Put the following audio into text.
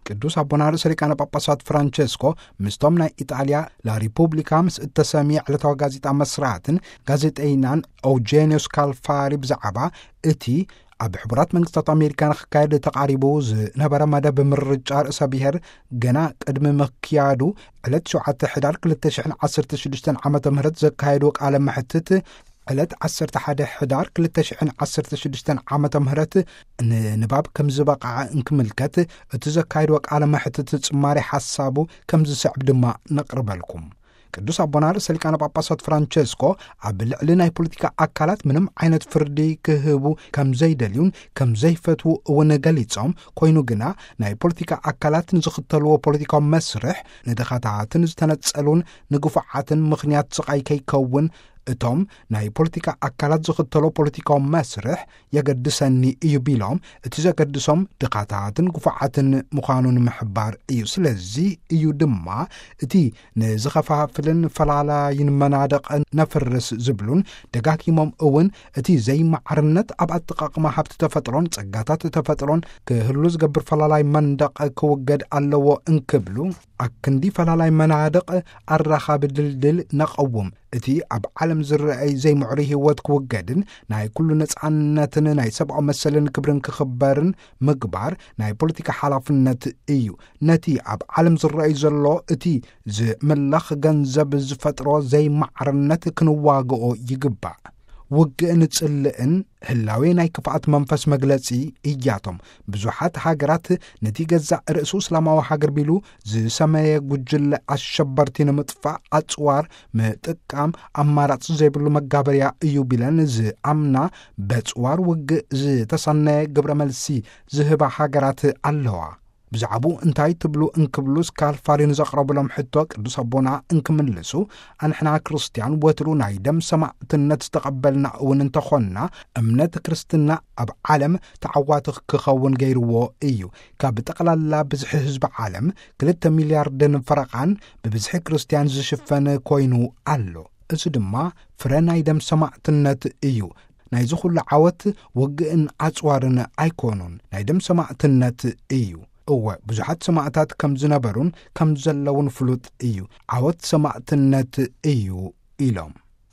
ቅዱስ አቡነ ርእሰ ሊቃነ ጳጳሳት ፍራንቼስኮ ምስቶም ናይ ኢጣልያ ላሪፑብሊካ ምስ እተሰሚዕ ዕለታዊ ጋዜጣ መስራትን ጋዜጠኛን ኦውጄኒዮ ስካልፋሪ ብዛዕባ እቲ ኣብ ሕቡራት መንግስታት ኣሜሪካ ንክካየድ ተቃሪቡ ዝነበረ መደብ ምርጫ ርእሰ ብሔር ገና ቅድሚ ምክያዱ ዕለት 7 ሕዳር 2016 ዓመተ ምህረት ዘካየዱ ቃለ መሕትት ዕለት 11 ሕዳር 2016 ዓመተ ምህረት ንንባብ ከም ዝበቃዓ እንክምልከት እቲ ዘካየዱ ቃለ መሕትት ጽማሪ ሐሳቡ ከም ዝስዕብ ድማ ነቅርበልኩም። ቅዱስ አቡነ ርእሰ ሊቃነ ጳጳሳት ፍራንቼስኮ ኣብ ልዕሊ ናይ ፖለቲካ ኣካላት ምንም ዓይነት ፍርዲ ክህቡ ከም ዘይደልዩን ከም ዘይፈትዉ እውን ገሊጾም ኮይኑ ግና ናይ ፖለቲካ ኣካላት ንዝኽተልዎ ፖለቲካዊ መስርሕ ንድኻታትን ዝተነጸሉን ንግፉዓትን ምኽንያት ስቃይ ከይከውን እቶም ናይ ፖለቲካ ኣካላት ዝኽተሎ ፖለቲካዊ መስርሕ የገድሰኒ እዩ ቢሎም እቲ ዘገድሶም ድኻታትን ጉፉዓትን ምዃኑን ምሕባር እዩ። ስለዚ እዩ ድማ እቲ ንዝኸፋፍልን ፈላላይን መናደቕ ነፍርስ ዝብሉን ደጋጊሞም እውን እቲ ዘይማዕርነት ኣብ ኣጠቃቅማ ሃብቲ ተፈጥሮን ጸጋታት ተፈጥሮን ክህሉ ዝገብር ፈላላይ መንደቕ ክውገድ ኣለዎ እንክብሉ ኣክንዲ ፈላላይ መናደቕ ኣራኻብ ድልድል ነቐውም እቲ ኣብ ዓለም ዝረአይ ዘይምዕሪ ህይወት ክውገድን ናይ ኩሉ ነጻነትን ናይ ሰብኣዊ መሰልን ክብርን ክኽበርን ምግባር ናይ ፖለቲካ ሓላፍነት እዩ። ነቲ ኣብ ዓለም ዝረአይ ዘሎ እቲ ዝምላኽ ገንዘብ ዝፈጥሮ ዘይማዕርነት ክንዋግኦ ይግባእ። ውግእን ጽልእን ህላዌ ናይ ክፍኣት መንፈስ መግለጺ እያቶም ብዙሓት ሃገራት ነቲ ገዛእ ርእሱ እስላማዊ ሃገር ቢሉ ዝሰመየ ጉጅለ ኣሸበርቲ ንምጥፋእ ኣጽዋር ምጥቃም ኣማራጽ ዘይብሉ መጋበርያ እዩ ቢለን ዝኣምና በጽዋር ውግእ ዝተሰነየ ግብረ መልሲ ዝህባ ሃገራት ኣለዋ። ብዛዕባ እንታይ ትብሉ እንክብሉ ስካልፋሪን ዘቕረብሎም ሕቶ ቅዱስ አቡና እንክምልሱ ኣንሕና ክርስቲያን ወትሩ ናይ ደም ሰማዕትነት ዝተቐበልና እውን እንተኾንና እምነት ክርስትና ኣብ ዓለም ተዓዋቲ ክኸውን ገይርዎ እዩ። ካብ ጠቕላላ ብዝሒ ህዝቢ ዓለም 2 ሚልያርድን ፈረቓን ብብዝሒ ክርስቲያን ዝሽፈን ኮይኑ ኣሎ። እዚ ድማ ፍረ ናይ ደም ሰማዕትነት እዩ። ናይ ዝኹሉ ዓወት ውግእን ኣጽዋርን ኣይኮኑን፣ ናይ ደም ሰማዕትነት እዩ። እወ ብዙሓት ሰማዕታት ከም ዝነበሩን ከም ዘለውን ፍሉጥ እዩ። ዓወት ሰማዕትነት እዩ ኢሎም